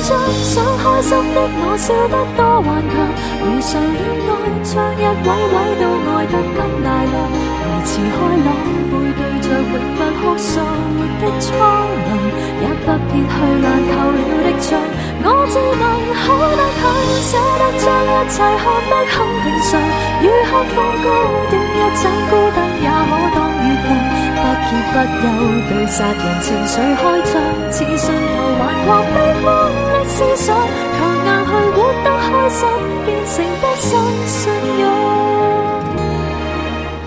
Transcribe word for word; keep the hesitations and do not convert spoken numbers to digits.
張，想開心的我笑得多頑強，如常戀愛將一位位都愛得更大量，維持開朗，背對着永不哭訴的蒼涼，也不撇去爛透了的像，我自問可得去捨得將一切看得很平常，如渴望高端一盞孤燈也可當月亮，不結不休對殺人情緒開張，似信徒頑狂悲觀的思想，強硬去活得開心變成不新信仰。